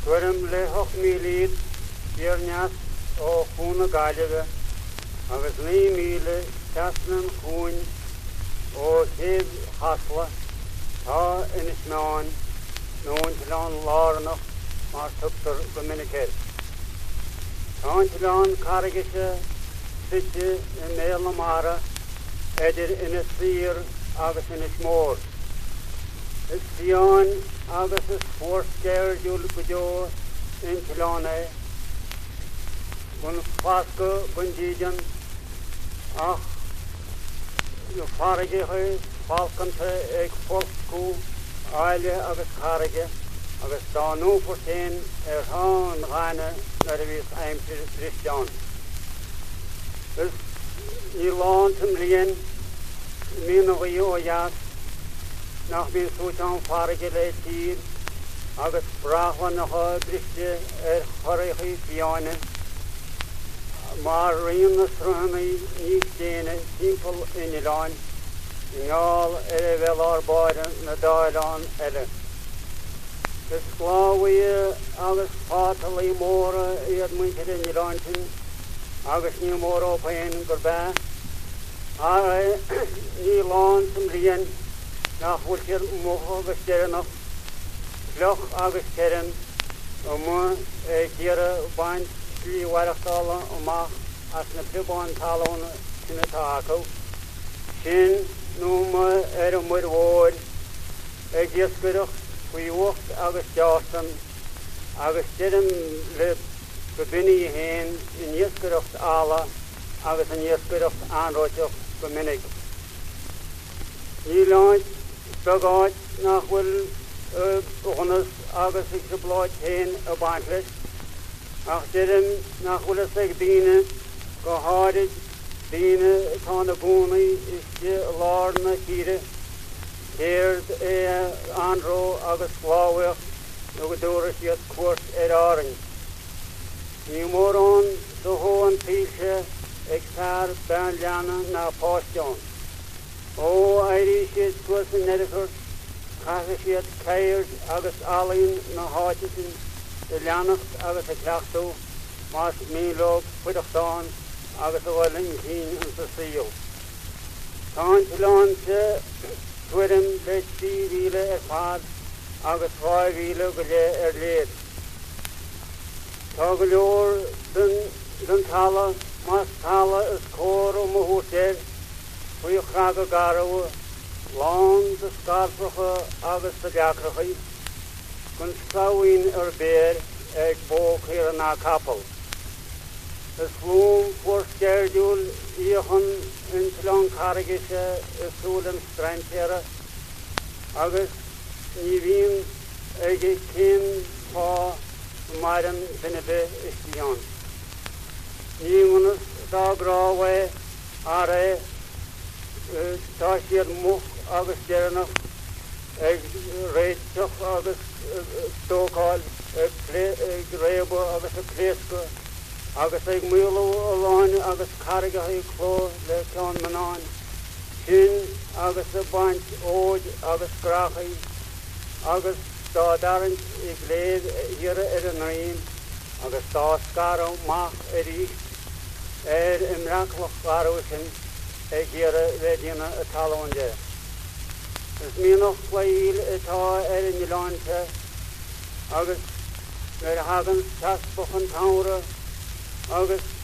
Gwyrym le hoch milid Biernias o chwn y gaelef agus 9,000 tasnan chwn o hyd hasla ta yn ysmawn nhw'n tylan larnach mar tybter gymunigedd. Ta'n tylan caragysio sydyn yn meil amara edir yn y sir agus yn ysmôr. Ysdion agus ysfwrsger diwl gwydio yn tylanau Gwyn ffasgo gwyndidion ach yw farage chi falcante ag folcw aile agus carage agus da nhw fwrtyn hon rhaene naar y fys eimtyr Christian. Ys ni lawn tymrien min o gwy o jas nach min swtan farage le tir agus brachwan nach o dristje chorrechi fiane Maar ryn y srwmi ni stene simpel in y lan Ngol fel o'r boeden na dailan Gysglawi agus fatal I mora i'r mwynted yn y lantin agus ni mora o paen gyrba ni lan symrien nach wyltir mwch agus derinach Gloch agus derin o mwy gyra baint Dwi warachdala o mach as na pribon talon sy'n y taco. Sy'n nhw'n mwyd wod ag ysgyrwch pwy wcht agos jastan agos dyrym le gybynu hen yn ysgyrwch ala agos yn ysgyrwch anrodioch gymunig. Ni laint bygod na chwyl uchnus agos ag syblod hen y bantlis Ach dyrym na chwylysig dîne gohadig dîne tan y gwni ysdi lar na chire Heird anro agus glawych na gydwrys iad cwrs aring. Ni moron dy hoan pishe ag sar ben liana na postion. O airi sydd gwrs yn edrych chasys iad ceird agus alin na hatisin De Lanacht agus y clachtw mas milog pwydachdan agus y walyn hyn yn sysil. Ta'n tylan sy twyrym le 3,000 fad agus 2,000 gyle led. Ta gylor dyn tala mas tala ys cor o mwhwter pwy chrag o garw lan dy sgarfrach agus y diacrach Gwyn sawyn beer ag bog hier na kapel. Ys flwm fwrsgerdiwl iachon yn tylan caragysio sŵlym straintera agus ni fi'n ag cyn pa mairym fynybe ysdion. Ni ngwnnws da grawe are da sy'r mwch agus dernach ag reitioch agus stokal grebo agus plesko agus ag mwlo alon agus carga I clo le clan manan Syn agus bant oed agus grachi agus da darant I gled hier y naim agus da sgaro mach ich imracloch garwysyn hier wedina y talonde Ys mi noch gwael ta yn y lante agus hagan tasbach yn tawra agus